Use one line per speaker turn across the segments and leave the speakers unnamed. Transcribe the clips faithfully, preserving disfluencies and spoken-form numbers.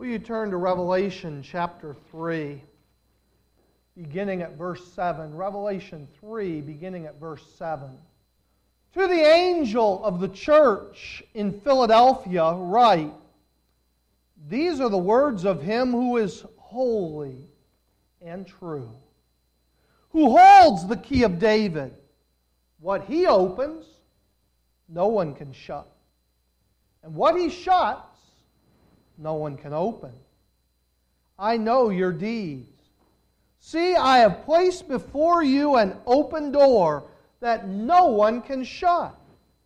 Will you turn to Revelation chapter three, beginning at verse seven. Revelation three, beginning at verse seven. To the angel of the church in Philadelphia write, these are the words of him who is holy and true, who holds the key of David. What he opens, no one can shut. And what he shuts, no one can open. I know your deeds. See, I have placed before you an open door that no one can shut.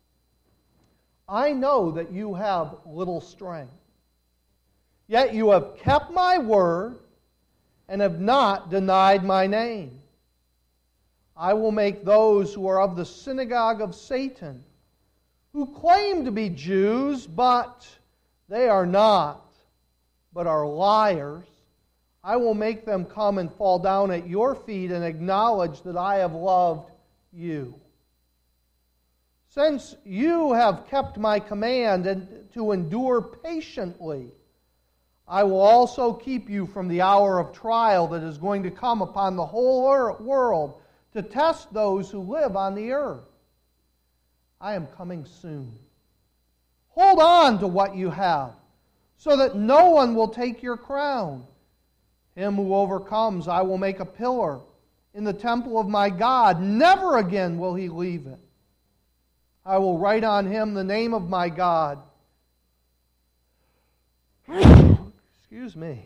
I know that you have little strength. Yet you have kept my word and have not denied my name. I will make those who are of the synagogue of Satan, who claim to be Jews, but they are not, but are liars. I will make them come and fall down at your feet and acknowledge that I have loved you. Since you have kept my command and to endure patiently, I will also keep you from the hour of trial that is going to come upon the whole world to test those who live on the earth. I am coming soon. Hold on to what you have, so that no one will take your crown. Him who overcomes, I will make a pillar in the temple of my God. Never again will he leave it. I will write on him the name of my God. Excuse me.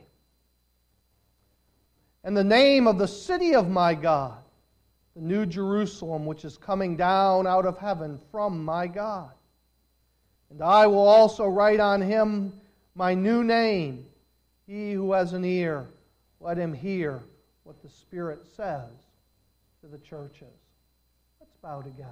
And the name of the city of my God, the new Jerusalem, which is coming down out of heaven from my God. And I will also write on him my new name. He who has an ear, let him hear what the Spirit says to the churches. Let's bow together.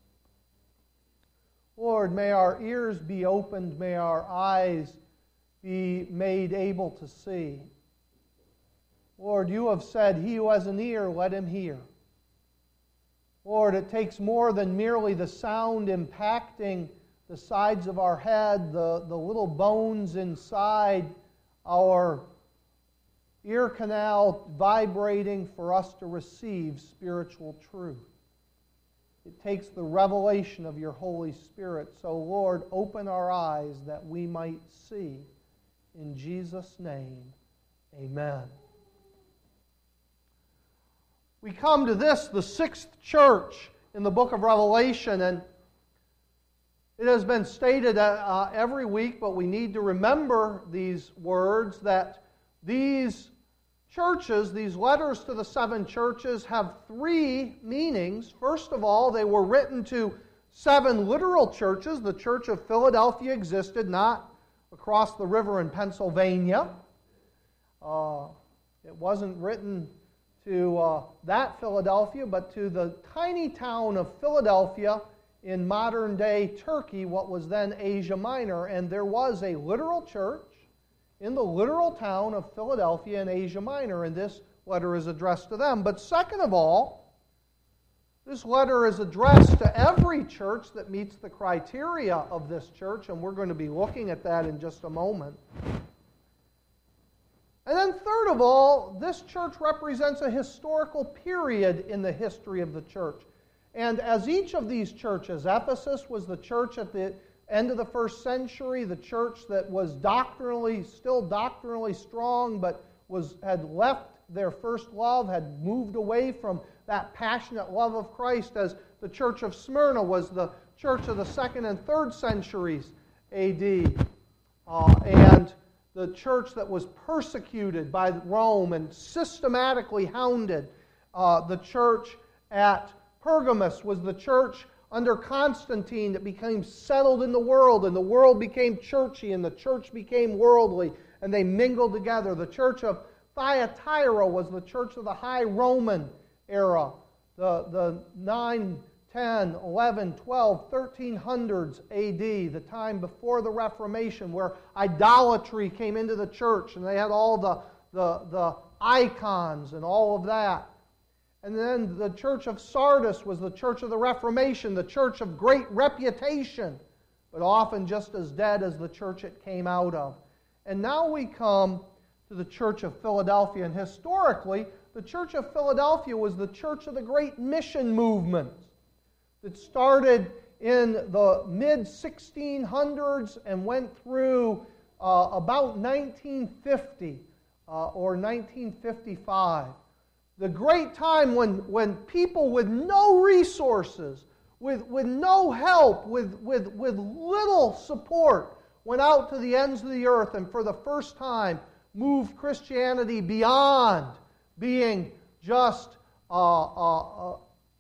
Lord, may our ears be opened, may our eyes be made able to see. Lord, you have said, he who has an ear, let him hear. Lord, it takes more than merely the sound impacting the sides of our head, the, the little bones inside our ear canal vibrating for us to receive spiritual truth. It takes the revelation of your Holy Spirit. So, Lord, open our eyes that we might see. In Jesus' name, amen. We come to this, the sixth church in the book of Revelation, and it has been stated uh, every week, but we need to remember these words, that these churches, these letters to the seven churches, have three meanings. First of all, they were written to seven literal churches. The church of Philadelphia existed not across the river in Pennsylvania. Uh, it wasn't written to uh, that Philadelphia, but to the tiny town of Philadelphia in modern-day Turkey, what was then Asia Minor. And there was a literal church in the literal town of Philadelphia in Asia Minor, and this letter is addressed to them. But second of all, this letter is addressed to every church that meets the criteria of this church, and we're going to be looking at that in just a moment. And then third of all, this church represents a historical period in the history of the church. And as each of these churches, Ephesus was the church at the end of the first century, the church that was doctrinally, still doctrinally strong, but was had left their first love, had moved away from that passionate love of Christ, as the church of Smyrna was the church of the second and third centuries A D. Uh, and the church that was persecuted by Rome and systematically hounded. Uh, the church at Pergamos was the church under Constantine that became settled in the world, and the world became churchy, and the church became worldly, and they mingled together. The church of Thyatira was the church of the High Roman era, the, the nine, ten, eleven, twelve, thirteen hundreds A D, the time before the Reformation, where idolatry came into the church, and they had all the, the, the icons and all of that. And then the church of Sardis was the church of the Reformation, the church of great reputation, but often just as dead as the church it came out of. And now we come to the Church of Philadelphia. And historically, the Church of Philadelphia was the church of the great mission movement that started in the mid sixteen hundreds and went through uh, about nineteen fifty uh, or nineteen fifty-five. The great time when, when people with no resources, with, with no help, with, with, with little support, went out to the ends of the earth and for the first time moved Christianity beyond being just uh, uh,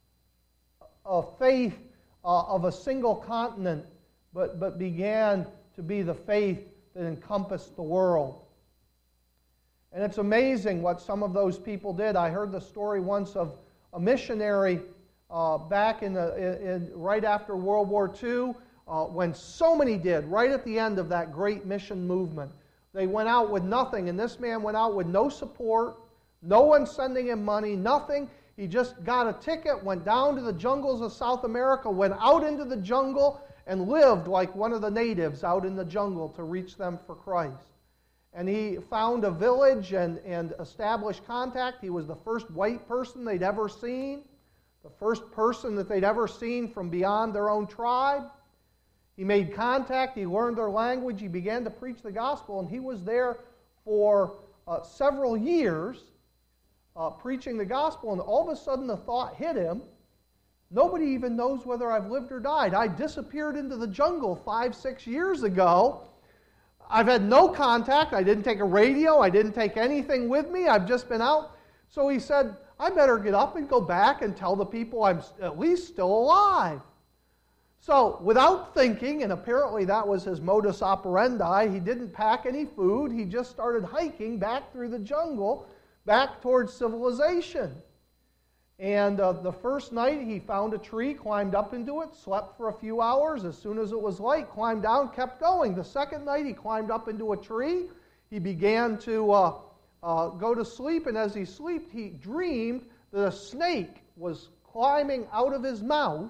a faith uh, of a single continent, but, but began to be the faith that encompassed the world. And it's amazing what some of those people did. I heard the story once of a missionary uh, back in the in, in, right after World War Two, uh, when so many did, right at the end of that great mission movement. They went out with nothing, and this man went out with no support, no one sending him money, nothing. He just got a ticket, went down to the jungles of South America, went out into the jungle, and lived like one of the natives out in the jungle to reach them for Christ. And he found a village and, and established contact. He was the first white person they'd ever seen, the first person that they'd ever seen from beyond their own tribe. He made contact. He learned their language. He began to preach the gospel, and he was there for uh, several years uh, preaching the gospel, and all of a sudden the thought hit him, nobody even knows whether I've lived or died. I disappeared into the jungle five, six years ago. I've had no contact. I didn't take a radio. I didn't take anything with me. I've just been out. So he said, I better get up and go back and tell the people I'm at least still alive. So without thinking, and apparently that was his modus operandi, he didn't pack any food. He just started hiking back through the jungle, back towards civilization. And uh, the first night he found a tree, climbed up into it, slept for a few hours. As soon as it was light, climbed down, kept going. The second night he climbed up into a tree. He began to uh, uh, go to sleep, and as he slept, he dreamed that a snake was climbing out of his mouth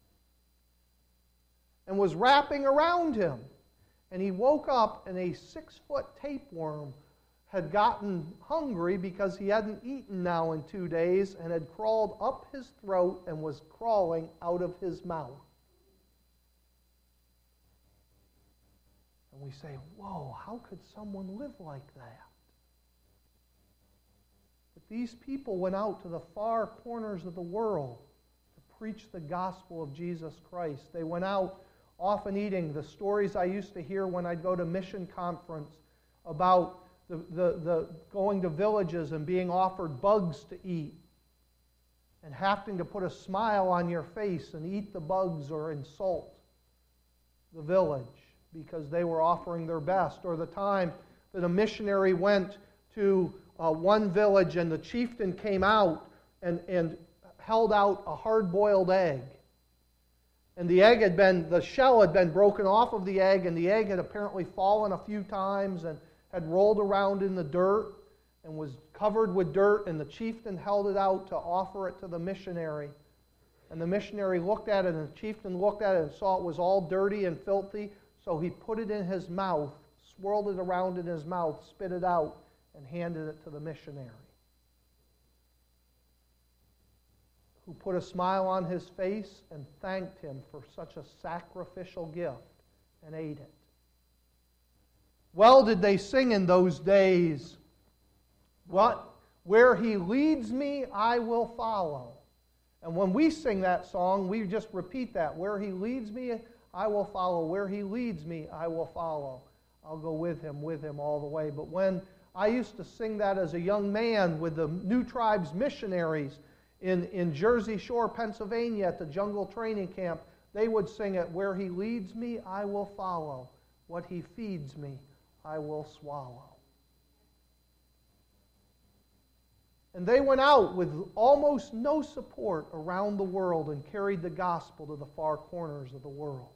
and was wrapping around him. And he woke up, and a six-foot tapeworm had gotten hungry because he hadn't eaten now in two days and had crawled up his throat and was crawling out of his mouth. And we say, whoa, how could someone live like that? But these people went out to the far corners of the world to preach the gospel of Jesus Christ. They went out often eating. The stories I used to hear when I'd go to mission conference about The, the, the going to villages and being offered bugs to eat and having to put a smile on your face and eat the bugs or insult the village because they were offering their best. Or the time that a missionary went to uh, one village and the chieftain came out and, and held out a hard-boiled egg. And the egg had been, the shell had been broken off of the egg, and the egg had apparently fallen a few times and had rolled around in the dirt and was covered with dirt, and the chieftain held it out to offer it to the missionary. And the missionary looked at it, and the chieftain looked at it and saw it was all dirty and filthy, so he put it in his mouth, swirled it around in his mouth, spit it out, and handed it to the missionary, who put a smile on his face and thanked him for such a sacrificial gift and ate it. Well did they sing in those days, what? Where he leads me, I will follow. And when we sing that song, we just repeat that. Where he leads me, I will follow. Where he leads me, I will follow. I'll go with him, with him all the way. But when I used to sing that as a young man with the New Tribes missionaries in, in Jersey Shore, Pennsylvania at the jungle training camp, they would sing it, where he leads me, I will follow. What he feeds me, I will swallow. And they went out with almost no support around the world and carried the gospel to the far corners of the world.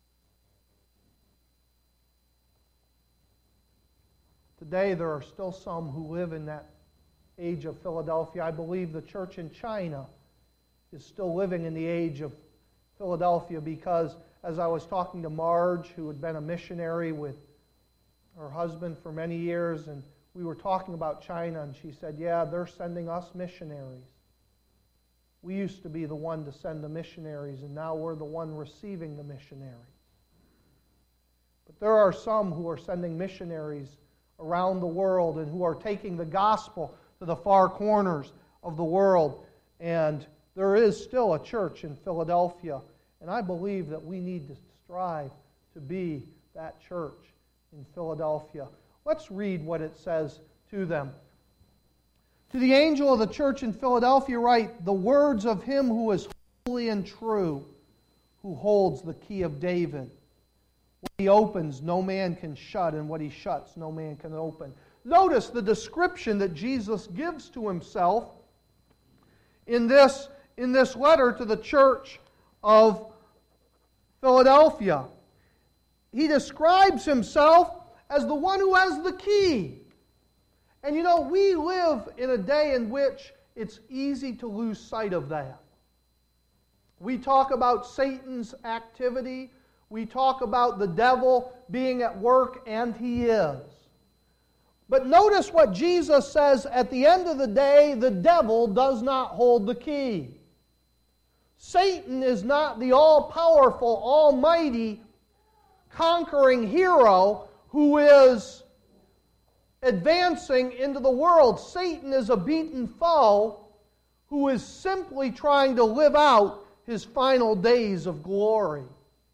Today there are still some who live in that age of Philadelphia. I believe the church in China is still living in the age of Philadelphia because, as I was talking to Marge, who had been a missionary with her husband for many years, and we were talking about China, and she said, yeah, they're sending us missionaries. We used to be the one to send the missionaries, and now we're the one receiving the missionaries. But there are some who are sending missionaries around the world and who are taking the gospel to the far corners of the world. And there is still a church in Philadelphia, and I believe that we need to strive to be that church in Philadelphia. Let's read what it says to them. To the angel of the church in Philadelphia write, the words of him who is holy and true, who holds the key of David. What he opens, no man can shut, and what he shuts, no man can open. Notice the description that Jesus gives to himself in this, in this letter to the church of Philadelphia. He describes himself as the one who has the key. And you know, we live in a day in which it's easy to lose sight of that. We talk about Satan's activity. We talk about the devil being at work, and he is. But notice what Jesus says at the end of the day, the devil does not hold the key. Satan is not the all-powerful, almighty, conquering hero who is advancing into the world. Satan is a beaten foe who is simply trying to live out his final days of glory.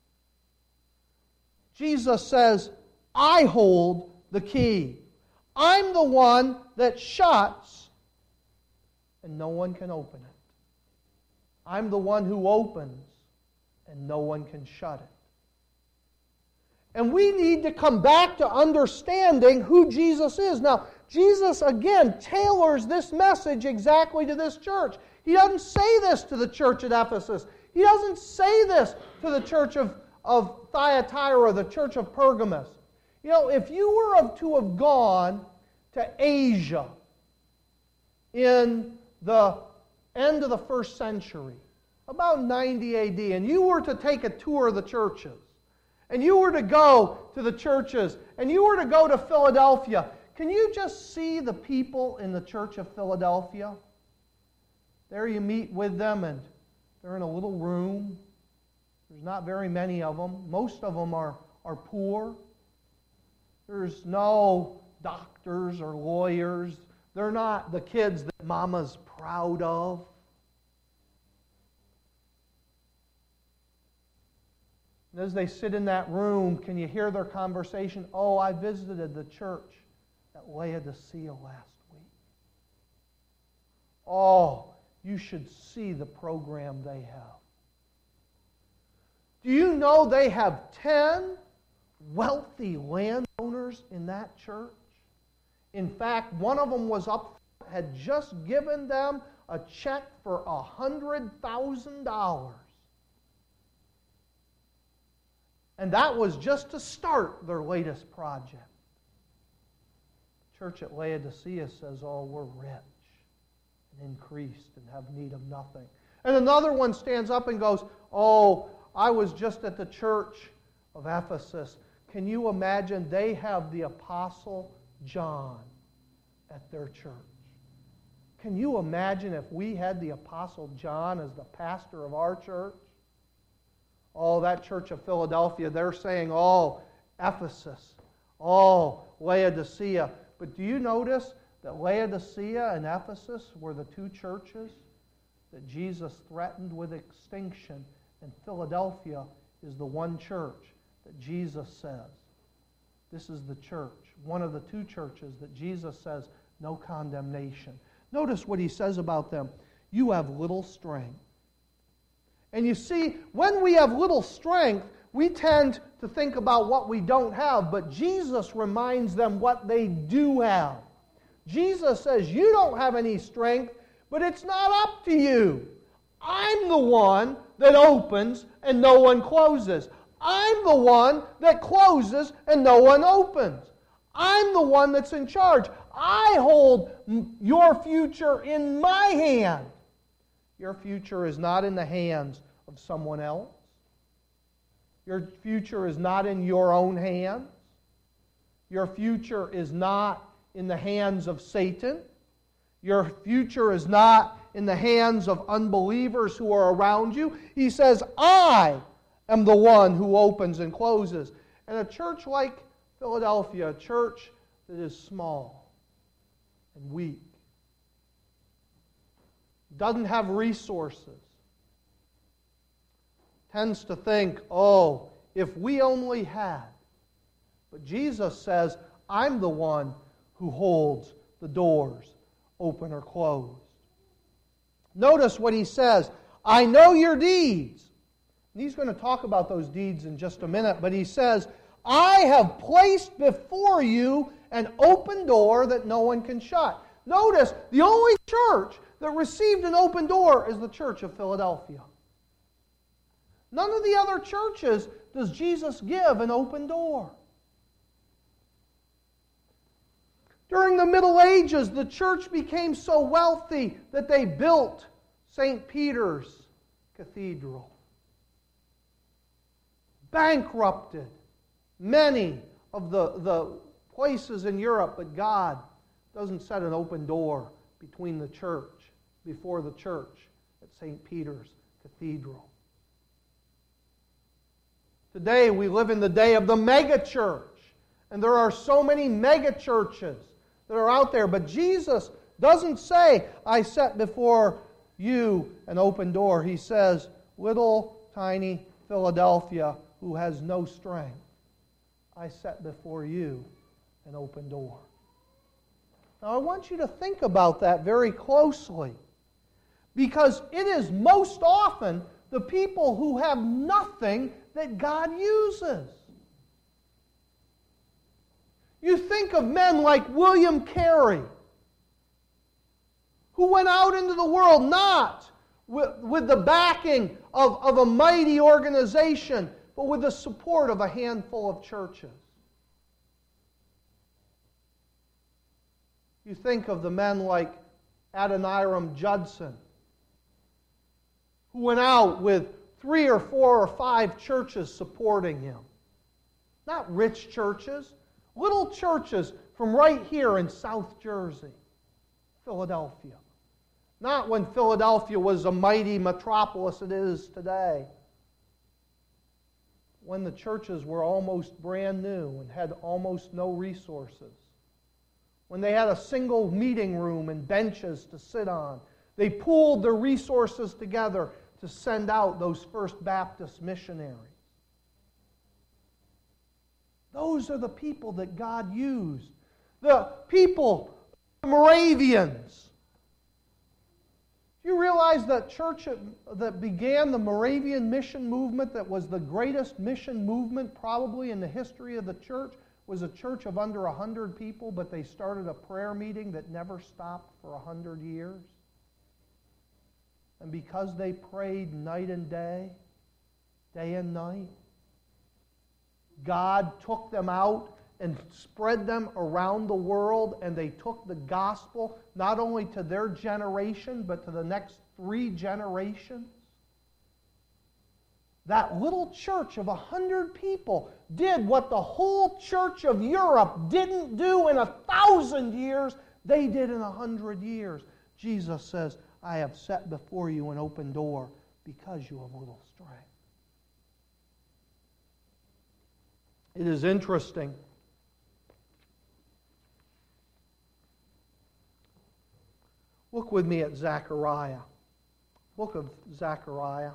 Jesus says, I hold the key. I'm the one that shuts, and no one can open it. I'm the one who opens, and no one can shut it. And we need to come back to understanding who Jesus is. Now, Jesus, again, tailors this message exactly to this church. He doesn't say this to the church at Ephesus. He doesn't say this to the church of, of Thyatira, the church of Pergamos. You know, if you were to have gone to Asia in the end of the first century, about ninety A D, and you were to take a tour of the churches, and you were to go to the churches, and you were to go to Philadelphia, can you just see the people in the church of Philadelphia? There you meet with them, and they're in a little room. There's not very many of them. Most of them are, are poor. There's no doctors or lawyers. They're not the kids that mama's proud of. And as they sit in that room, can you hear their conversation? Oh, I visited the church at Laodicea last week. Oh, you should see the program they have. Do you know they have ten wealthy landowners in that church? In fact, one of them was up, had just given them a check for one hundred thousand dollars. And that was just to start their latest project. The church at Laodicea says, oh, we're rich and increased and have need of nothing. And another one stands up and goes, oh, I was just at the church of Ephesus. Can you imagine? They have the Apostle John at their church. Can you imagine if we had the Apostle John as the pastor of our church? Oh, that church of Philadelphia, they're saying, oh, Ephesus, oh, Laodicea. But do you notice that Laodicea and Ephesus were the two churches that Jesus threatened with extinction, and Philadelphia is the one church that Jesus says, this is the church, one of the two churches that Jesus says, no condemnation. Notice what he says about them. You have little strength. And you see, when we have little strength, we tend to think about what we don't have, but Jesus reminds them what they do have. Jesus says, you don't have any strength, but it's not up to you. I'm the one that opens and no one closes. I'm the one that closes and no one opens. I'm the one that's in charge. I hold your future in my hand. Your future is not in the hands of someone else. Your future is not in your own hands. Your future is not in the hands of Satan. Your future is not in the hands of unbelievers who are around you. He says, I am the one who opens and closes. And a church like Philadelphia, a church that is small and weak, doesn't have resources, tends to think, oh, if we only had. But Jesus says, I'm the one who holds the doors open or closed. Notice what he says, I know your deeds. And he's going to talk about those deeds in just a minute, but he says, I have placed before you an open door that no one can shut. Notice, the only church that received an open door is the church of Philadelphia. None of the other churches does Jesus give an open door. During the Middle Ages, the church became so wealthy that they built Saint Peter's Cathedral. Bankrupted many of the, the places in Europe, but God doesn't set an open door between the church, before the church at Saint Peter's Cathedral. Today we live in the day of the megachurch, and there are so many megachurches that are out there, but Jesus doesn't say, I set before you an open door. He says, little tiny Philadelphia who has no strength, I set before you an open door. Now I want you to think about that very closely, because it is most often the people who have nothing that God uses. You think of men like William Carey, who went out into the world not with, with the backing of, of a mighty organization, but with the support of a handful of churches. You think of the men like Adoniram Judson, who went out with three or four or five churches supporting him. Not rich churches, little churches from right here in South Jersey, Philadelphia. Not when Philadelphia was a mighty metropolis it is today. When the churches were almost brand new and had almost no resources. When they had a single meeting room and benches to sit on. They pooled their resources together to send out those First Baptist missionaries. Those are the people that God used. The people, the Moravians. Do you realize that church that began the Moravian mission movement, that was the greatest mission movement probably in the history of the church, was a church of under a hundred people, but they started a prayer meeting that never stopped for a hundred years? And because they prayed night and day, day and night, God took them out and spread them around the world, and they took the gospel not only to their generation, but to the next three generations. That little church of a hundred people did what the whole church of Europe didn't do in a thousand years. They did in a hundred years. Jesus says, I have set before you an open door because you have little strength. It is interesting. Look with me at Zechariah. Book of Zechariah.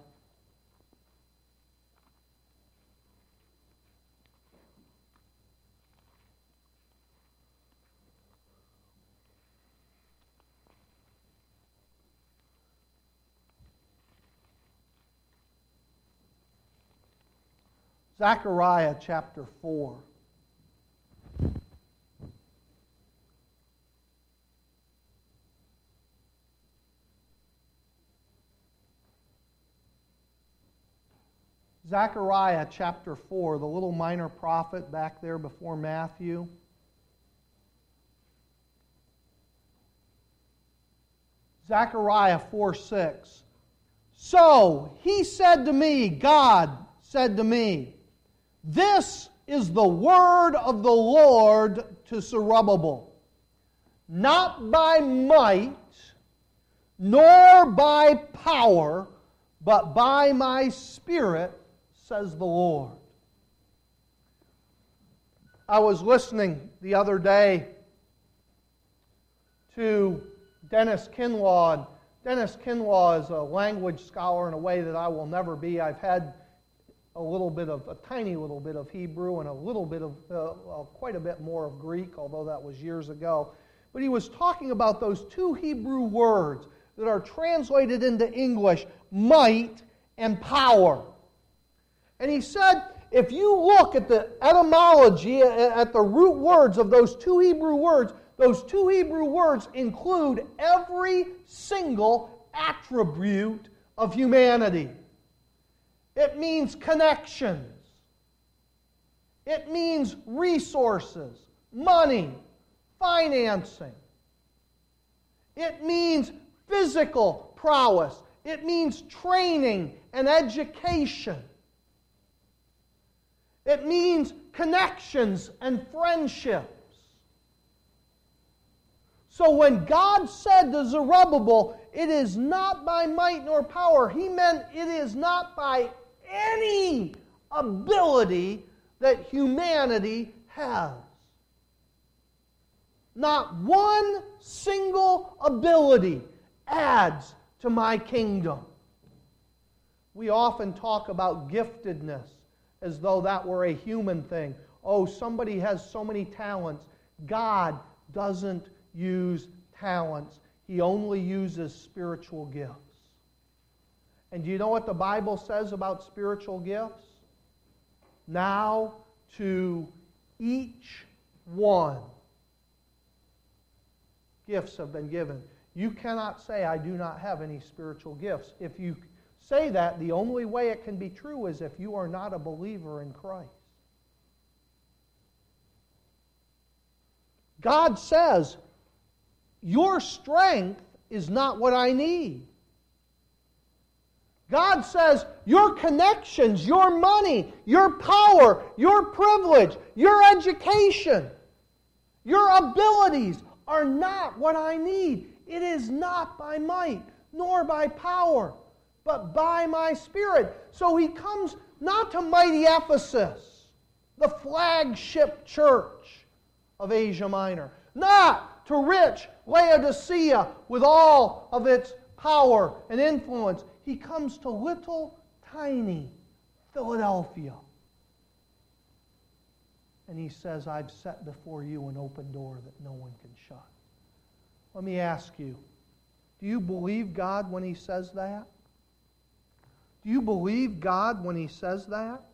Zechariah chapter four. Zechariah chapter four, the little minor prophet back there before Matthew. Zechariah four six. So he said to me, God said to me, this is the word of the Lord to Zerubbabel. Not by might, nor by power, but by my Spirit, says the Lord. I was listening the other day to Dennis Kinlaw. Dennis Kinlaw is a language scholar in a way that I will never be. I've had a little bit of, a tiny little bit of Hebrew and a little bit of, uh, uh, quite a bit more of Greek, although that was years ago. But he was talking about those two Hebrew words that are translated into English, might and power. And he said, if you look at the etymology, at the root words of those two Hebrew words, those two Hebrew words include every single attribute of humanity. It means connections. It means resources, money, financing. It means physical prowess. It means training and education. It means connections and friendships. So when God said to Zerubbabel, it is not by might nor power, He meant it is not by any ability that humanity has. Not one single ability adds to my kingdom. We often talk about giftedness as though that were a human thing. Oh, somebody has so many talents. God doesn't use talents. He only uses spiritual gifts. And do you know what the Bible says about spiritual gifts? Now to each one, gifts have been given. You cannot say, I do not have any spiritual gifts. If you say that, the only way it can be true is if you are not a believer in Christ. God says, your strength is not what I need. God says, your connections, your money, your power, your privilege, your education, your abilities are not what I need. It is not by might, nor by power, but by my Spirit. So He comes not to mighty Ephesus, the flagship church of Asia Minor, not to rich Laodicea with all of its power and influence. He comes to little, tiny Philadelphia. And He says, I've set before you an open door that no one can shut. Let me ask you, do you believe God when He says that? Do you believe God when He says that?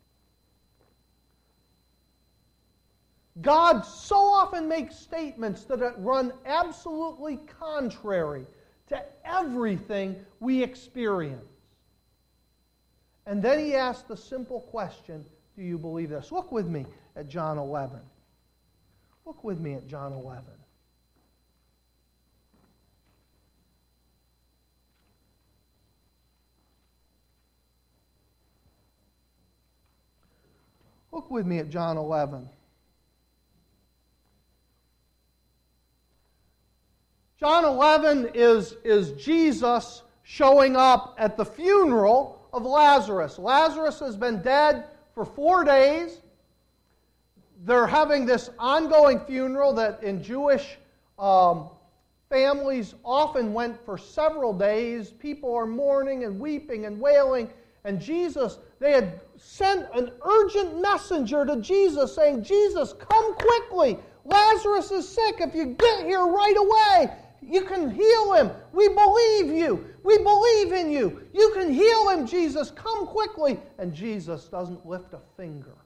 God so often makes statements that run absolutely contrary to everything we experience. And then He asks the simple question, do you believe this? Look with me at John eleven. Look with me at John eleven. Look with me at John eleven. John eleven is, is Jesus showing up at the funeral of Lazarus. Lazarus has been dead for four days. They're having this ongoing funeral that in Jewish um, families often went for several days. People are mourning and weeping and wailing. And Jesus, they had sent an urgent messenger to Jesus saying, Jesus, come quickly. Lazarus is sick. If you get here right away, you can heal him. We believe you. We believe in you. You can heal him, Jesus. Come quickly. And Jesus doesn't lift a finger.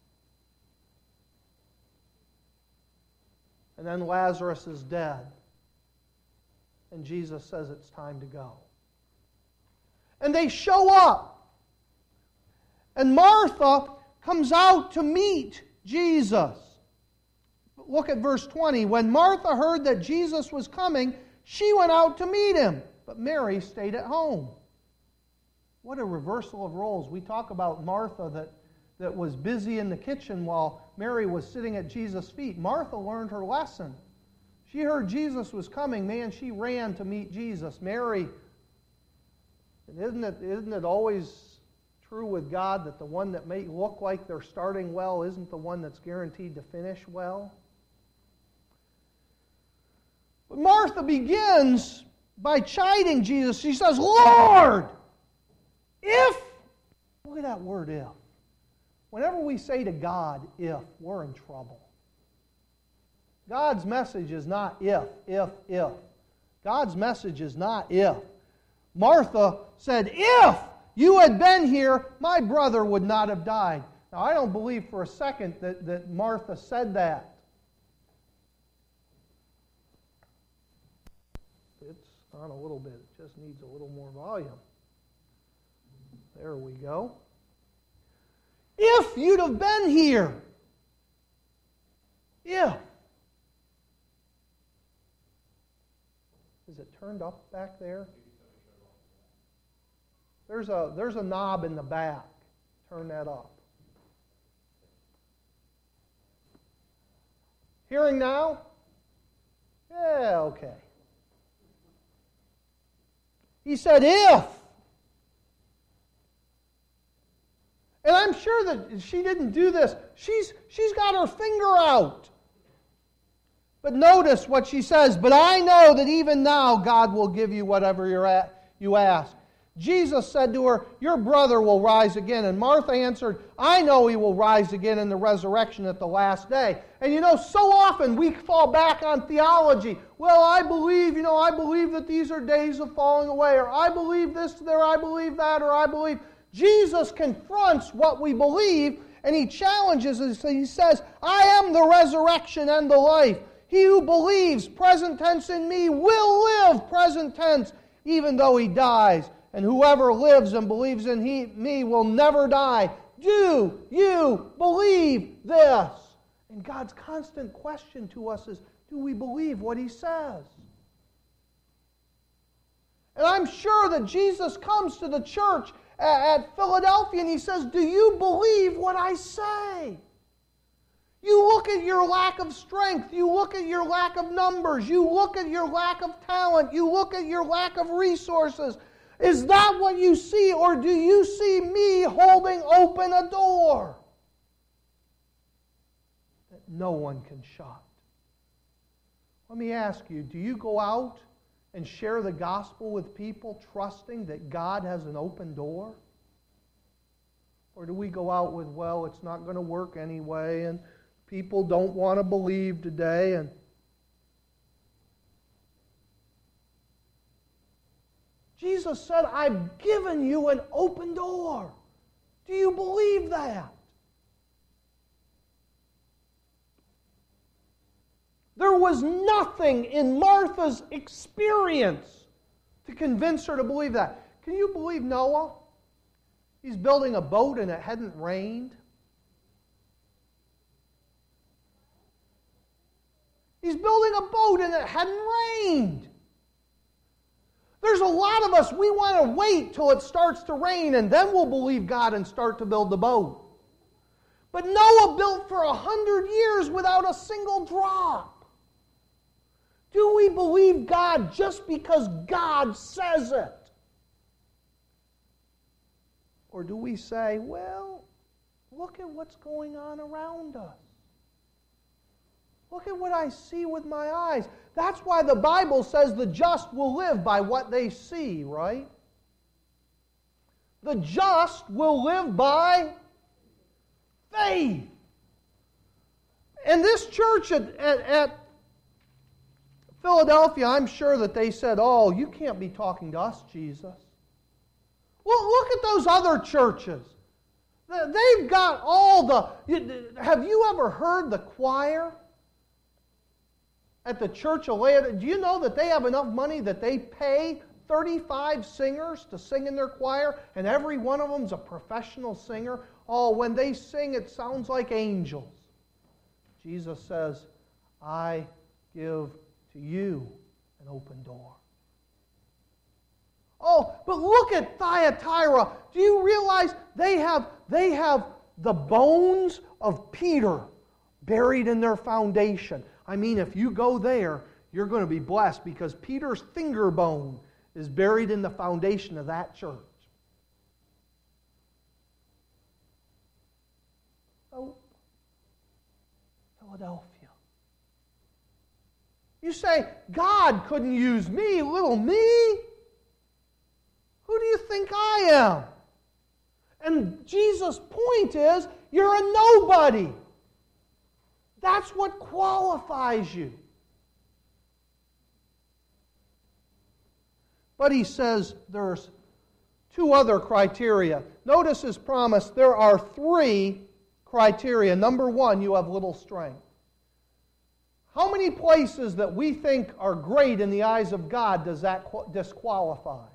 And then Lazarus is dead. And Jesus says it's time to go. And they show up. And Martha comes out to meet Jesus. Look at verse twenty. When Martha heard that Jesus was coming, she went out to meet Him. But Mary stayed at home. What a reversal of roles. We talk about Martha that that was busy in the kitchen while Mary was sitting at Jesus' feet. Martha learned her lesson. She heard Jesus was coming. Man, she ran to meet Jesus. Mary, isn't it, isn't it always true with God that the one that may look like they're starting well isn't the one that's guaranteed to finish well? But Martha begins by chiding Jesus. She says, Lord, if, look at that word if. Whenever we say to God, if, we're in trouble. God's message is not if, if, if. God's message is not if. Martha said, if you had been here, my brother would not have died. Now, I don't believe for a second that, that Martha said that. It's on a little bit. It just needs a little more volume. There we go. If you'd have been here. If. Is it turned up back there? There's a, there's a knob in the back. Turn that up. Hearing now? Yeah, okay. He said, if. And I'm sure that she didn't do this. She's, she's got her finger out. But notice what she says, but I know that even now God will give you whatever you're at, you ask. Jesus said to her, your brother will rise again. And Martha answered, I know he will rise again in the resurrection at the last day. And you know, so often we fall back on theology. Well, I believe, you know, I believe that these are days of falling away, or I believe this there, I believe that, or I believe. Jesus confronts what we believe, and he challenges us. He says, I am the resurrection and the life. He who believes, present tense, in me will live, present tense, even though he dies. And whoever lives and believes in he, me will never die. Do you believe this? And God's constant question to us is, do we believe what he says? And I'm sure that Jesus comes to the church at, at Philadelphia and he says, do you believe what I say? You look at your lack of strength. You look at your lack of numbers. You look at your lack of talent. You look at your lack of resources. Is that what you see, or do you see me holding open a door that no one can shut? Let me ask you, do you go out and share the gospel with people trusting that God has an open door? Or do we go out with, well, it's not going to work anyway, and people don't want to believe today, and Jesus said, I've given you an open door. Do you believe that? There was nothing in Martha's experience to convince her to believe that. Can you believe Noah? He's building a boat and it hadn't rained. He's building a boat and it hadn't rained. There's a lot of us, we want to wait till it starts to rain and then we'll believe God and start to build the boat. But Noah built for a hundred years without a single drop. Do we believe God just because God says it? Or do we say, well, look at what's going on around us. Look at what I see with my eyes. That's why the Bible says the just will live by what they see, right? The just will live by faith. And this church at, at, at Philadelphia, I'm sure that they said, oh, you can't be talking to us, Jesus. Well, look at those other churches. They've got all the... Have you ever heard the choir at the Church of Laodicea? Do you know that they have enough money that they pay thirty-five singers to sing in their choir, and every one of them's a professional singer? Oh, when they sing, it sounds like angels. Jesus says, I give to you an open door. Oh, but look at Thyatira. Do you realize they have, they have the bones of Peter buried in their foundation. I mean, if you go there, you're going to be blessed because Peter's finger bone is buried in the foundation of that church. Oh, Philadelphia. You say, God couldn't use me, little me. Who do you think I am? And Jesus' point is, you're a nobody. That's what qualifies you. But he says there's two other criteria. Notice his promise, there are three criteria. Number one, you have little strength. How many places that we think are great in the eyes of God does that disqualify?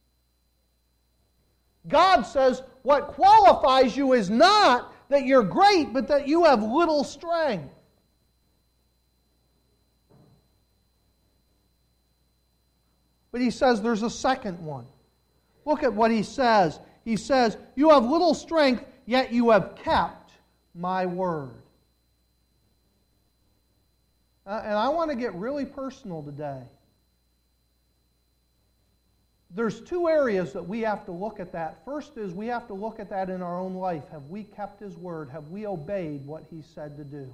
God says what qualifies you is not that you're great, but that you have little strength. But he says there's a second one. Look at what he says. He says, you have little strength, yet you have kept my word. Uh, and I want to get really personal today. There's two areas that we have to look at that. First is we have to look at that in our own life. Have we kept His word? Have we obeyed what He said to do?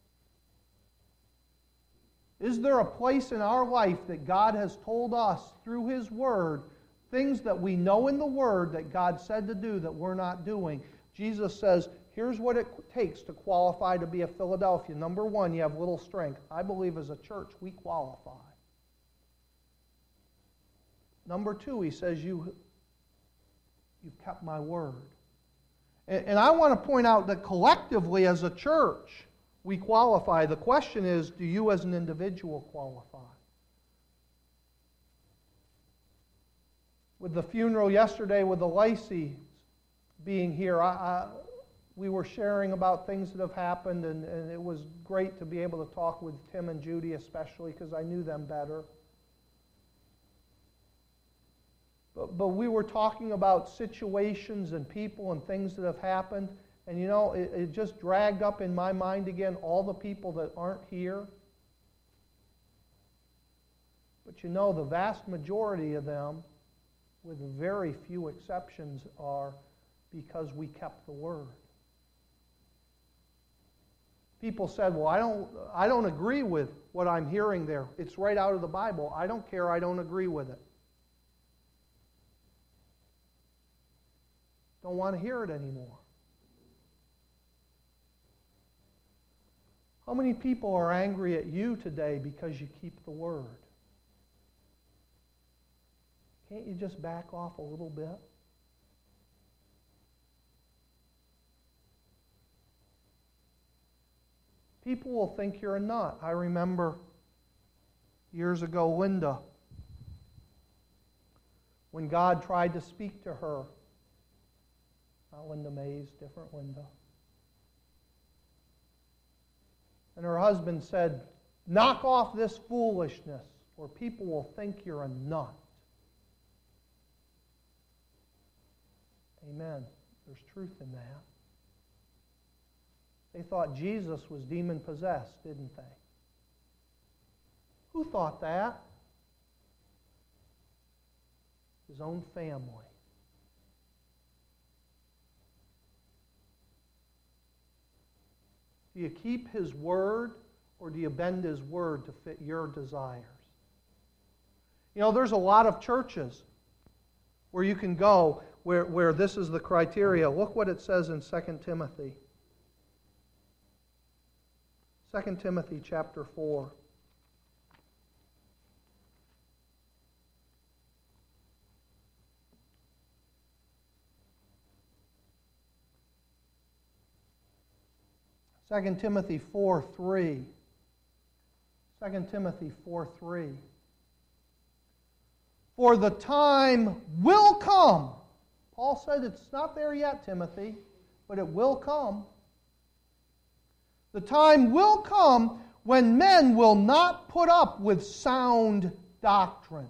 Is there a place in our life that God has told us through His word, things that we know in the word that God said to do that we're not doing? Jesus says, here's what it takes to qualify to be a Philadelphia. Number one, you have little strength. I believe as a church we qualify. Number two, he says, you, you've kept my word. And, and I want to point out that collectively as a church, we qualify. The question is, do you as an individual qualify? With the funeral yesterday with the Lacey being here, I, I, we were sharing about things that have happened, and, and it was great to be able to talk with Tim and Judy especially because I knew them better. But, but we were talking about situations and people and things that have happened. And you know, it, it just dragged up in my mind again all the people that aren't here. But you know, the vast majority of them, with very few exceptions, are because we kept the word. People said, well, I don't, I don't agree with what I'm hearing there. It's right out of the Bible. I don't care. I don't agree with it. Don't want to hear it anymore. How many people are angry at you today because you keep the word? Can't you just back off a little bit? People will think you're a nut. I remember years ago Linda, when God tried to speak to her. Not Linda Mays, different Linda. And her husband said, knock off this foolishness, or people will think you're a nut. Amen. There's truth in that. They thought Jesus was demon-possessed, didn't they? Who thought that? His own family. Do you keep His word, or do you bend His word to fit your desires? You know, there's a lot of churches where you can go where, where this is the criteria. Look what it says in Second Timothy. Second Timothy chapter four. Second Timothy four three. Second Timothy four three. For the time will come. Paul said it's not there yet, Timothy, but it will come. The time will come when men will not put up with sound doctrine,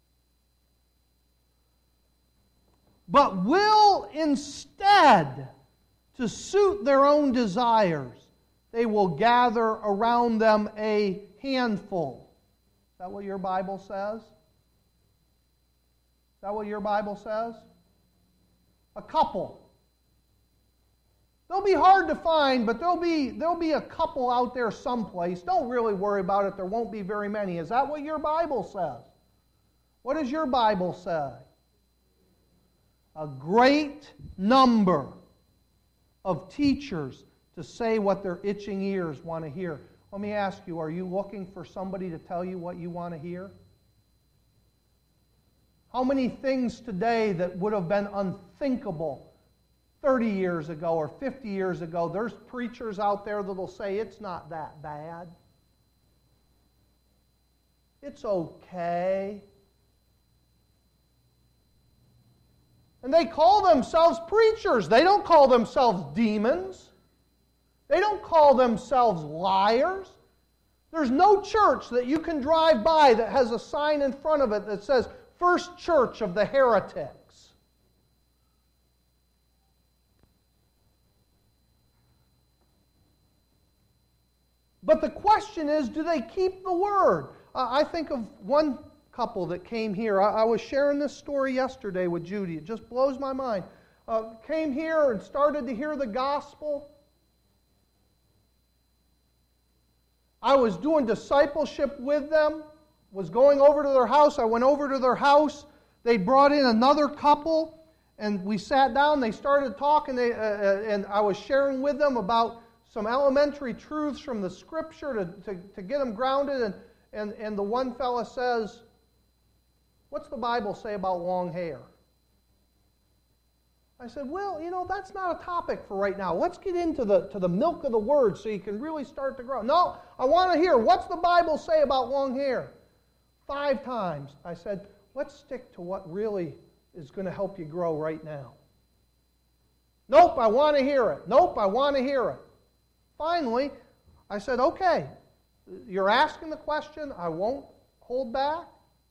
but will instead to suit their own desires, they will gather around them a handful. Is that what your Bible says? Is that what your Bible says? A couple. They'll be hard to find, but there'll be, there'll be a couple out there someplace. Don't really worry about it. There won't be very many. Is that what your Bible says? What does your Bible say? A great number of teachers to say what their itching ears want to hear. Let me ask you, are you looking for somebody to tell you what you want to hear? How many things today that would have been unthinkable thirty years ago or fifty years ago, there's preachers out there that will say it's not that bad. It's okay. And they call themselves preachers. They don't call themselves demons. They don't call themselves liars. There's no church that you can drive by that has a sign in front of it that says, First Church of the Heretics. But the question is, do they keep the word? Uh, I think of one couple that came here. I, I was sharing this story yesterday with Judy. It just blows my mind. Uh, came here and started to hear the gospel. I was doing discipleship with them, was going over to their house. I went over to their house. They brought in another couple, and we sat down. They started talking, they, uh, and I was sharing with them about some elementary truths from the Scripture to, to, to get them grounded. And, and, and the one fella says, what's the Bible say about long hair? I said, well, you know, that's not a topic for right now. Let's get into the, to the milk of the Word so you can really start to grow. No, I want to hear, what's the Bible say about long hair? Five times. I said, let's stick to what really is going to help you grow right now. Nope, I want to hear it. Nope, I want to hear it. Finally, I said, okay, you're asking the question, I won't hold back.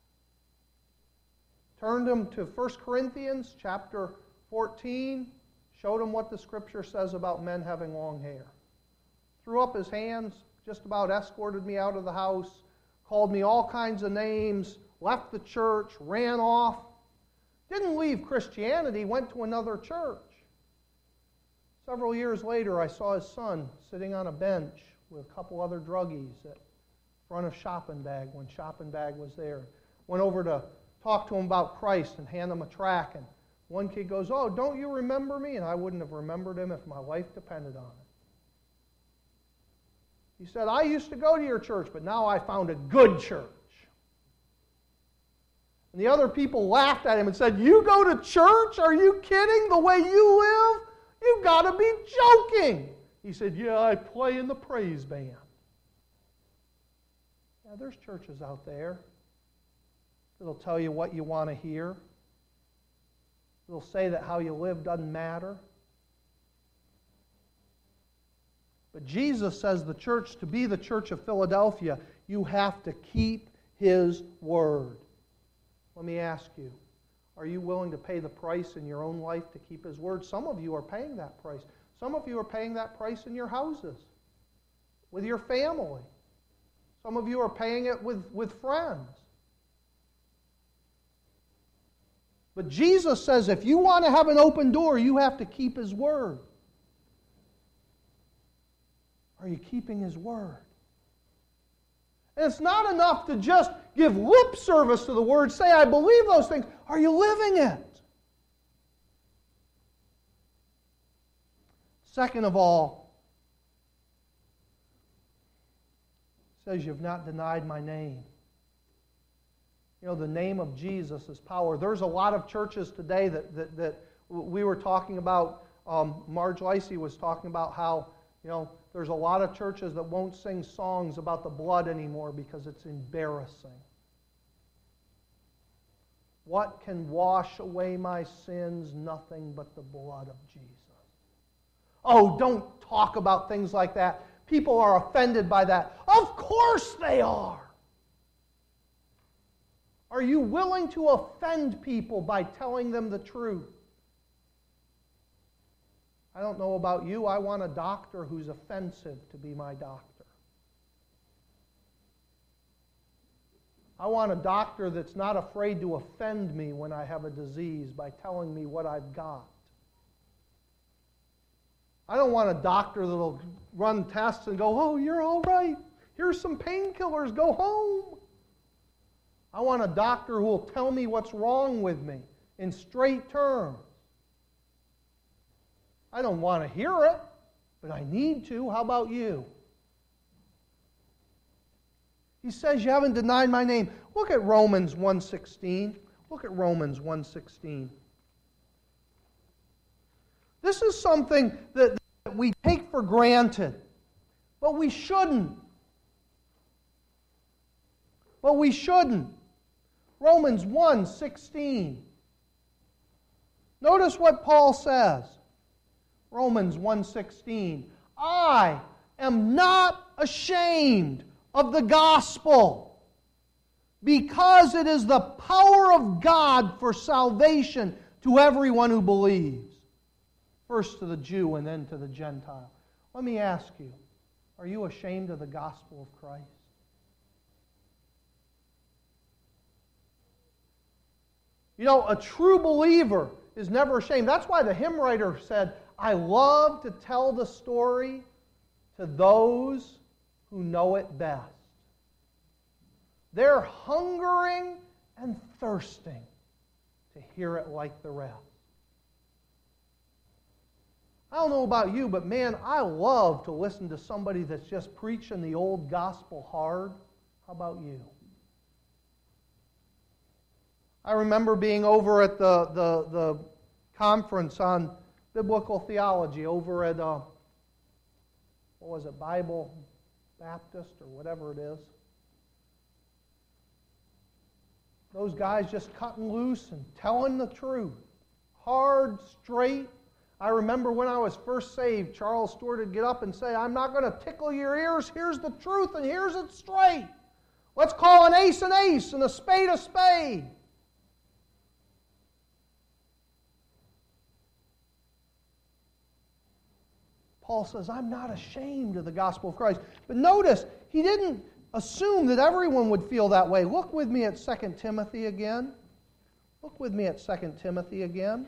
Turned him to First Corinthians chapter fourteen, showed him what the Scripture says about men having long hair. Threw up his hands, just about escorted me out of the house, called me all kinds of names, left the church, ran off. Didn't leave Christianity, went to another church. Several years later, I saw his son sitting on a bench with a couple other druggies at front of Shopping Bag when Shopping Bag was there. Went over to talk to him about Christ and hand him a tract. And one kid goes, oh, don't you remember me? And I wouldn't have remembered him if my life depended on it. He said, I used to go to your church, but now I found a good church. And the other people laughed at him and said, you go to church? Are you kidding? The way you live? You've got to be joking. He said, yeah, I play in the praise band. Yeah, there's churches out there that'll tell you what you want to hear. They'll say that how you live doesn't matter. But Jesus says the church, to be the church of Philadelphia, you have to keep His word. Let me ask you, are you willing to pay the price in your own life to keep His word? Some of you are paying that price. Some of you are paying that price in your houses, with your family. Some of you are paying it with, with friends. But Jesus says if you want to have an open door, you have to keep His word. Are you keeping His word? And it's not enough to just give lip service to the word, say, I believe those things. Are you living it? Second of all, it says you've not denied my name. You know, the name of Jesus is power. There's a lot of churches today that, that, that we were talking about. Um, Marge Lacey was talking about how, you know, there's a lot of churches that won't sing songs about the blood anymore because it's embarrassing. What can wash away my sins? Nothing but the blood of Jesus. Oh, don't talk about things like that. People are offended by that. Of course they are. Are you willing to offend people by telling them the truth? I don't know about you, I want a doctor who's offensive to be my doctor. I want a doctor that's not afraid to offend me when I have a disease by telling me what I've got. I don't want a doctor that'll run tests and go, oh, you're all right. Here's some painkillers. Go home. I want a doctor who will tell me what's wrong with me in straight terms. I don't want to hear it, but I need to. How about you? He says, you haven't denied my name. Look at Romans one sixteen. Look at Romans one sixteen. This is something that we take for granted, but we shouldn't. But we shouldn't. Romans one sixteen. Notice what Paul says. Romans one sixteen. I am not ashamed of the gospel, because it is the power of God for salvation to everyone who believes. First to the Jew and then to the Gentile. Let me ask you, are you ashamed of the gospel of Christ? You know, a true believer is never ashamed. That's why the hymn writer said, I love to tell the story to those who know it best. They're hungering and thirsting to hear it like the rest. I don't know about you, but man, I love to listen to somebody that's just preaching the old gospel hard. How about you? I remember being over at the, the, the conference on biblical theology over at, uh, what was it, Bible Baptist or whatever it is. Those guys just cutting loose and telling the truth. Hard, straight. I remember when I was first saved, Charles Stewart would get up and say, I'm not going to tickle your ears. Here's the truth and here's it straight. Let's call an ace an ace and a spade a spade. Paul says, I'm not ashamed of the gospel of Christ. But notice, he didn't assume that everyone would feel that way. Look with me at Second Timothy again. Look with me at Second Timothy again.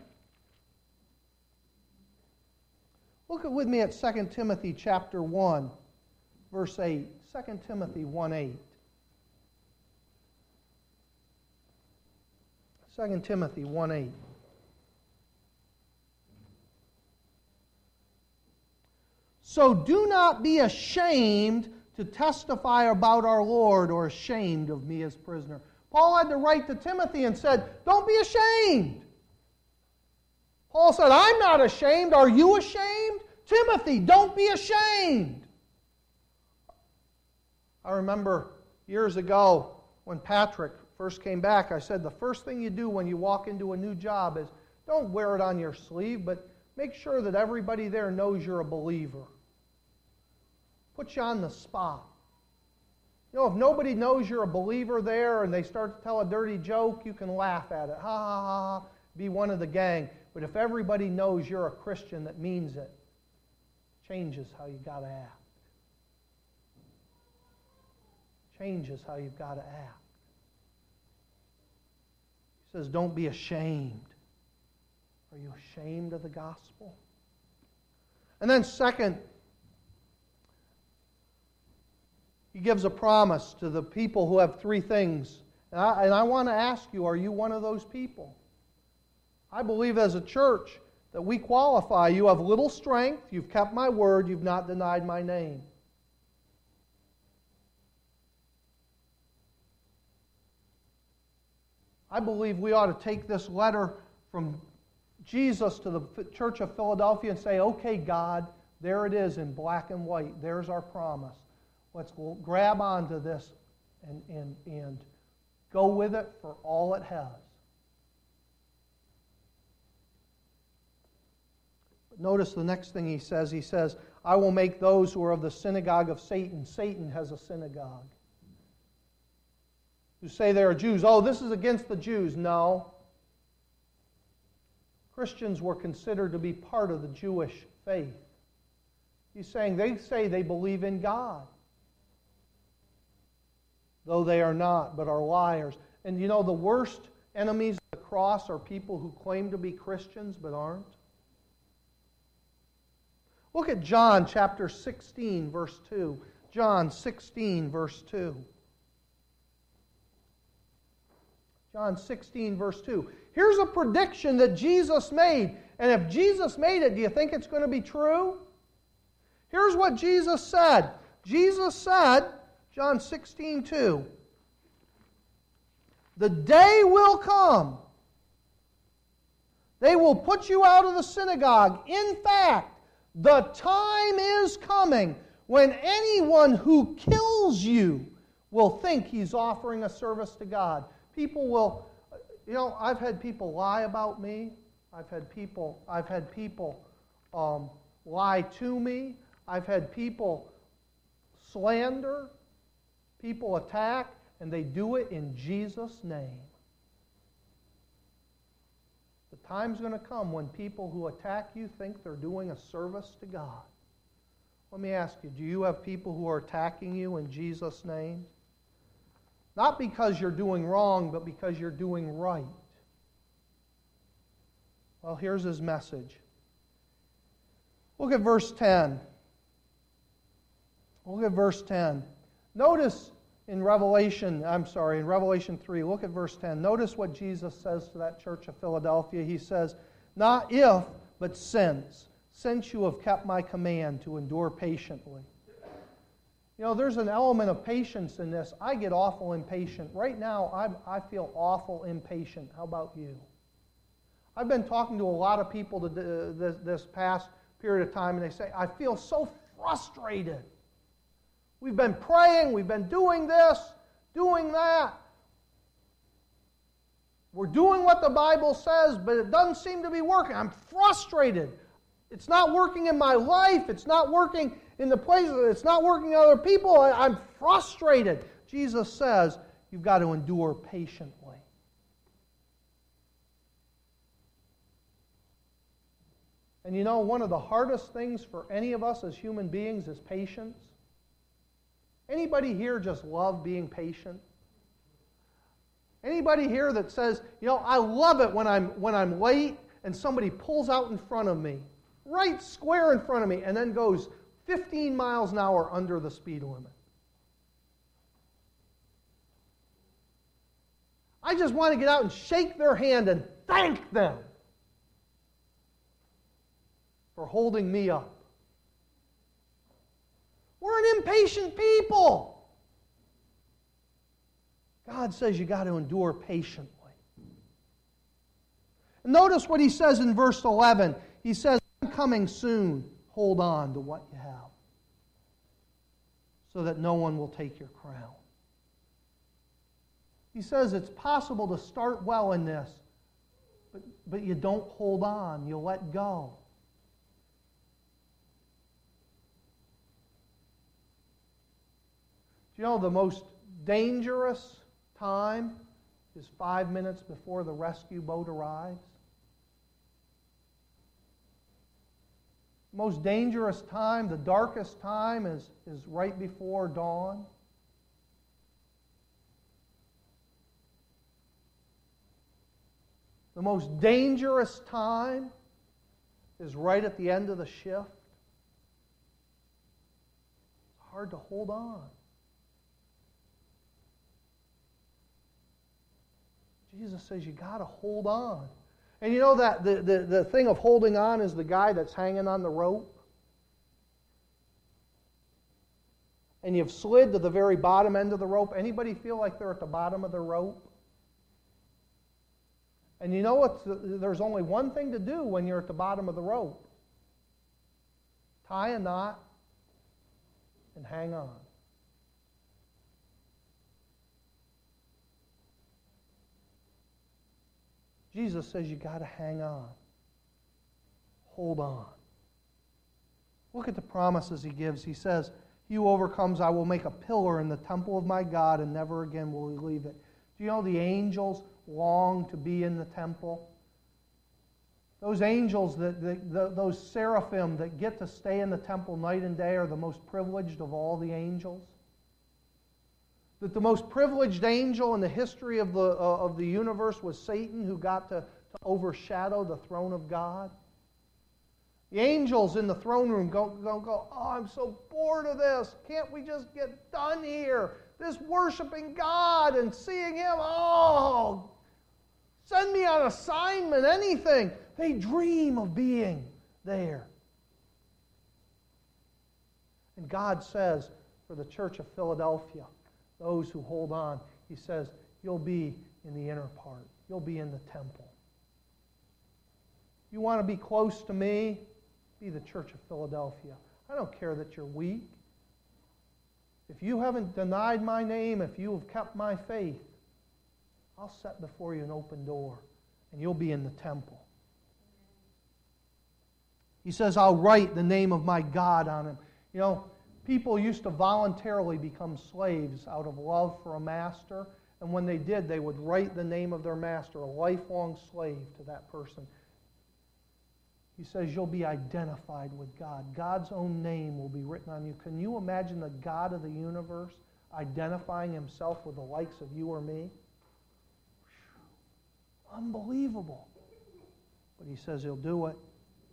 Look with me at Second Timothy chapter one, verse eight. Second Timothy one eight. Second Timothy one eight. So do not be ashamed to testify about our Lord, or ashamed of me as prisoner. Paul had to write to Timothy and said, don't be ashamed. Paul said, I'm not ashamed. Are you ashamed? Timothy, don't be ashamed. I remember years ago when Patrick first came back, I said the first thing you do when you walk into a new job is don't wear it on your sleeve, but make sure that everybody there knows you're a believer. Put you on the spot. You know, if nobody knows you're a believer there and they start to tell a dirty joke, you can laugh at it. Ha ha ha ha. Be one of the gang. But if everybody knows you're a Christian that means it, changes how you got to act. Changes how you've got to act. He says, don't be ashamed. Are you ashamed of the gospel? And then second, he gives a promise to the people who have three things. And I, and I want to ask you, are you one of those people? I believe as a church that we qualify. You have little strength, you've kept my word, you've not denied my name. I believe we ought to take this letter from Jesus to the Church of Philadelphia and say, okay, God, there it is in black and white. There's our promise. Let's grab onto this and, and, and go with it for all it has. But notice the next thing he says. He says, I will make those who are of the synagogue of Satan. Satan has a synagogue. Who say they are Jews. Oh, this is against the Jews. No. Christians were considered to be part of the Jewish faith. He's saying they say they believe in God, though they are not, but are liars. And you know, the worst enemies of the cross are people who claim to be Christians but aren't. Look at John chapter sixteen, verse two. John sixteen, verse two. John sixteen, verse two. Here's a prediction that Jesus made. And if Jesus made it, do you think it's going to be true? Here's what Jesus said. Jesus said, John sixteen, two, the day will come. They will put you out of the synagogue. In fact, the time is coming when anyone who kills you will think he's offering a service to God. People will, you know, I've had people lie about me. I've had people, I've had people um, lie to me. I've had people slander, people attack, and they do it in Jesus' name. The time's going to come when people who attack you think they're doing a service to God. Let me ask you, do you have people who are attacking you in Jesus' name? Not because you're doing wrong, but because you're doing right. Well, here's his message. Look at verse ten. Look at verse ten. Notice in Revelation, I'm sorry, in Revelation three, look at verse ten. Notice what Jesus says to that church of Philadelphia. He says, not if, but since. Since you have kept my command to endure patiently. You know, there's an element of patience in this. I get awful impatient. Right now, I'm, I feel awful impatient. How about you? I've been talking to a lot of people to, uh, this, this past period of time, and they say, I feel so frustrated. We've been praying, we've been doing this, doing that. We're doing what the Bible says, but it doesn't seem to be working. I'm frustrated. It's not working in my life. It's not working in the places. It's not working in other people. I, I'm frustrated. Jesus says you've got to endure patiently. And you know, one of the hardest things for any of us as human beings is patience. Anybody here just love being patient? Anybody here that says, you know, I love it when I'm when I'm late and somebody pulls out in front of me, right square in front of me, and then goes fifteen miles an hour under the speed limit. I just want to get out and shake their hand and thank them for holding me up. We're an impatient people. God says you got to endure patiently. And notice what he says in verse eleven. He says, I'm coming soon. Hold on to what you have, so that no one will take your crown. He says it's possible to start well in this, but, but you don't hold on. You let go. Do you know the most dangerous time is five minutes before the rescue boat arrives? Most dangerous time, the darkest time is, is right before dawn. The most dangerous time is right at the end of the shift. It's hard to hold on. Jesus says you got to hold on. And you know that the, the, the thing of holding on is the guy that's hanging on the rope. And you've slid to the very bottom end of the rope. Anybody feel like they're at the bottom of the rope? And you know what? There's only one thing to do when you're at the bottom of the rope. Tie a knot and hang on. Jesus says you got to hang on. Hold on. Look at the promises he gives. He says, he who overcomes, I will make a pillar in the temple of my God, and never again will he leave it. Do you know the angels long to be in the temple? those angels, that, that, the, those seraphim that get to stay in the temple night and day are the most privileged of all the angels? That the most privileged angel in the history of the, uh, of the universe was Satan, who got to, to overshadow the throne of God? The angels in the throne room go, go, go, oh, I'm so bored of this. Can't we just get done here? This worshiping God and seeing Him, oh, send me on assignment, anything. They dream of being there. And God says for the church of Philadelphia, those who hold on, He says, you'll be in the inner part. You'll be in the temple. You want to be close to me? Be the church of Philadelphia. I don't care that you're weak. If you haven't denied my name, if you have kept my faith, I'll set before you an open door, and you'll be in the temple. He says, I'll write the name of my God on him. You know, people used to voluntarily become slaves out of love for a master, and when they did, they would write the name of their master, a lifelong slave to that person. He says you'll be identified with God. God's own name will be written on you. Can you imagine the God of the universe identifying Himself with the likes of you or me? Unbelievable. But He says He'll do it.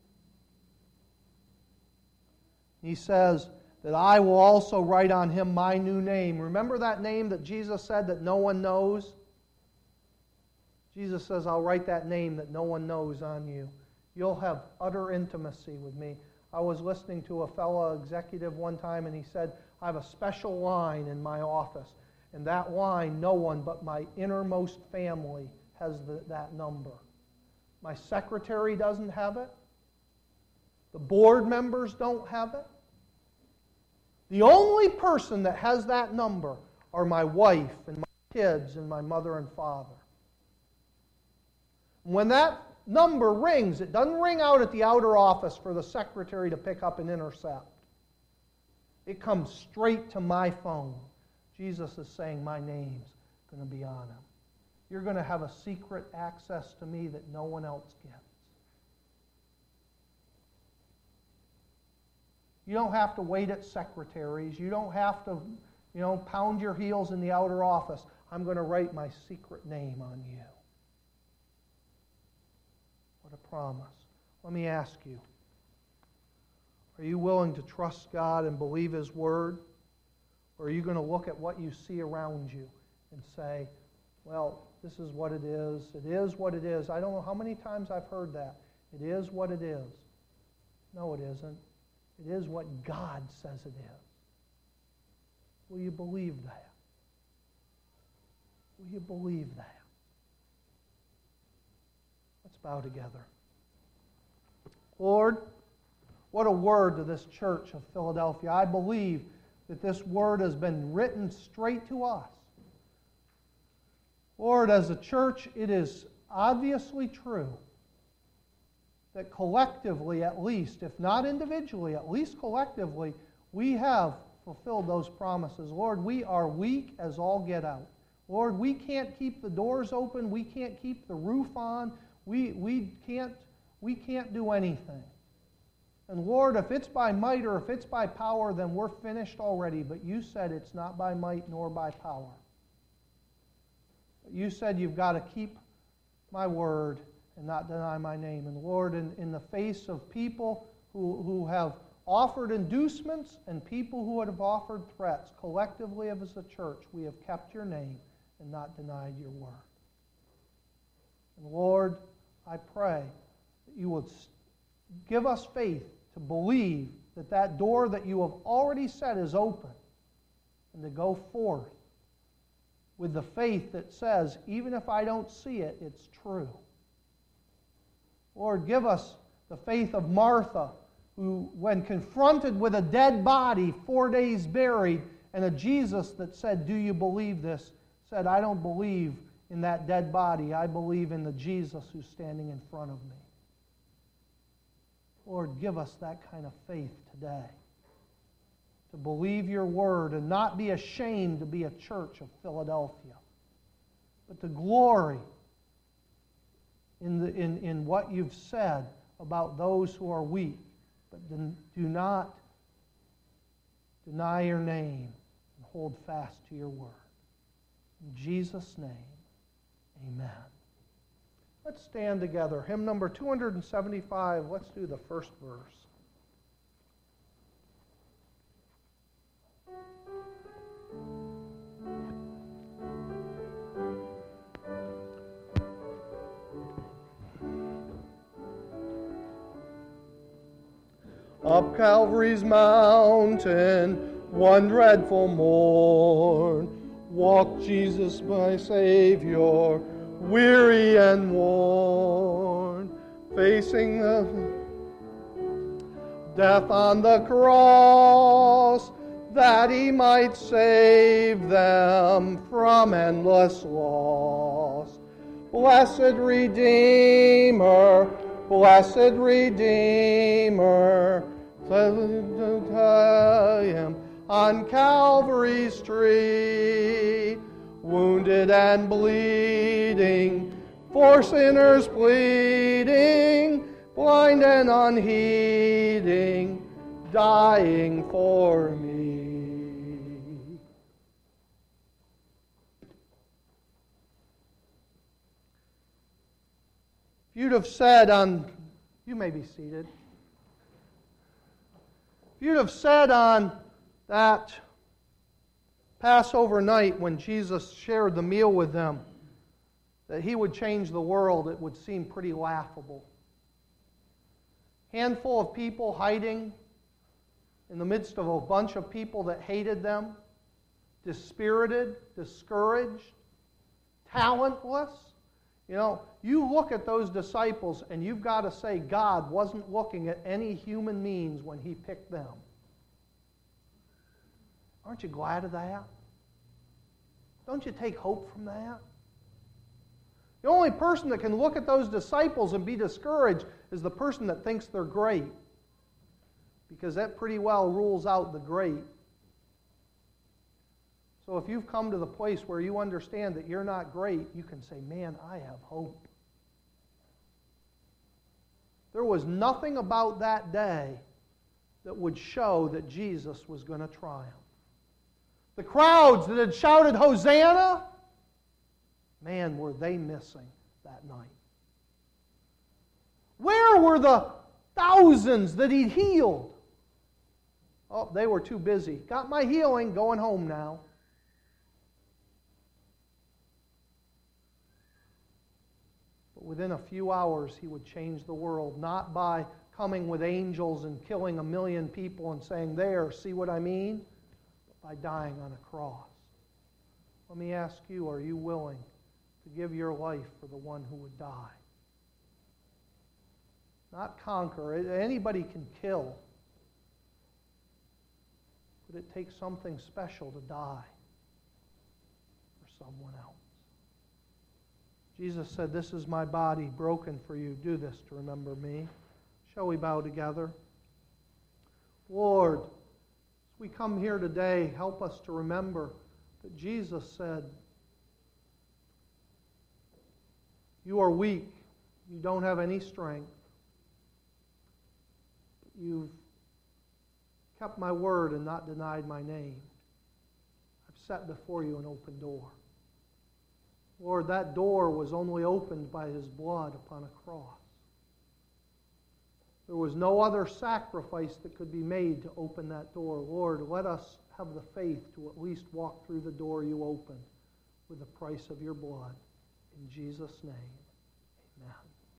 He says that I will also write on him my new name. Remember that name that Jesus said that no one knows? Jesus says, I'll write that name that no one knows on you. You'll have utter intimacy with me. I was listening to a fellow executive one time, and he said, I have a special line in my office, and that line, no one but my innermost family has the, that number. My secretary doesn't have it. The board members don't have it. The only person that has that number are my wife and my kids and my mother and father. When that number rings, it doesn't ring out at the outer office for the secretary to pick up and intercept. It comes straight to my phone. Jesus is saying my name's going to be on him. You're going to have a secret access to me that no one else gets. You don't have to wait at secretaries. You don't have to, you know, pound your heels in the outer office. I'm going to write my secret name on you. What a promise. Let me ask you, are you willing to trust God and believe His Word? Or are you going to look at what you see around you and say, well, this is what it is. It is what it is. I don't know how many times I've heard that. It is what it is. No, it isn't. It is what God says it is. Will you believe that? Will you believe that? Let's bow together. Lord, what a word to this church of Philadelphia. I believe that this word has been written straight to us. Lord, as a church, it is obviously true that collectively, at least, if not individually, at least collectively, we have fulfilled those promises. Lord, we are weak as all get out. Lord, we can't keep the doors open. We can't keep the roof on. We, we, can't, we can't do anything. And Lord, if it's by might or if it's by power, then we're finished already. But you said it's not by might nor by power. But you said you've got to keep my word and not deny my name. And Lord, in, in the face of people who, who have offered inducements and people who have offered threats, collectively as a church, we have kept your name and not denied your word. And Lord, I pray that you would give us faith to believe that that door that you have already said is open, and to go forth with the faith that says, even if I don't see it, it's true. Lord, give us the faith of Martha, who, when confronted with a dead body, four days buried, and a Jesus that said, do you believe this? Said, I don't believe in that dead body. I believe in the Jesus who's standing in front of me. Lord, give us that kind of faith today, to believe your word and not be ashamed to be a church of Philadelphia, but to glory in, the, in, in what you've said about those who are weak, but do not deny your name and hold fast to your word. In Jesus' name, amen. Let's stand together. Hymn number two seventy-five. Let's do the first verse. Up Calvary's mountain, one dreadful morn, walked Jesus my Savior, weary and worn, facing the death on the cross, that he might save them from endless loss. Blessed Redeemer, blessed Redeemer, to tell him on Calvary's tree, wounded and bleeding, for sinners pleading, blind and unheeding, dying for me. If you'd have said on, you may be seated. If you'd have said on that Passover night when Jesus shared the meal with them that he would change the world, it would seem pretty laughable. Handful of people hiding in the midst of a bunch of people that hated them, dispirited, discouraged, talentless. You know, you look at those disciples and you've got to say God wasn't looking at any human means when he picked them. Aren't you glad of that? Don't you take hope from that? The only person that can look at those disciples and be discouraged is the person that thinks they're great. Because that pretty well rules out the great. So if you've come to the place where you understand that you're not great, you can say, man, I have hope. There was nothing about that day that would show that Jesus was going to triumph. The crowds that had shouted, Hosanna, man, were they missing that night. Where were the thousands that he'd healed? Oh, they were too busy. Got my healing, going home now. But within a few hours, he would change the world, not by coming with angels and killing a million people and saying, there, see what I mean? But by dying on a cross. Let me ask you, are you willing to give your life for the one who would die? Not conquer. Anybody can kill. But it takes something special to die for someone else. Jesus said, this is my body broken for you. Do this to remember me. Shall we bow together? Lord, as we come here today, help us to remember that Jesus said, you are weak. You don't have any strength. You've kept my word and not denied my name. I've set before you an open door. Lord, that door was only opened by his blood upon a cross. There was no other sacrifice that could be made to open that door. Lord, let us have the faith to at least walk through the door you opened with the price of your blood. In Jesus' name, amen.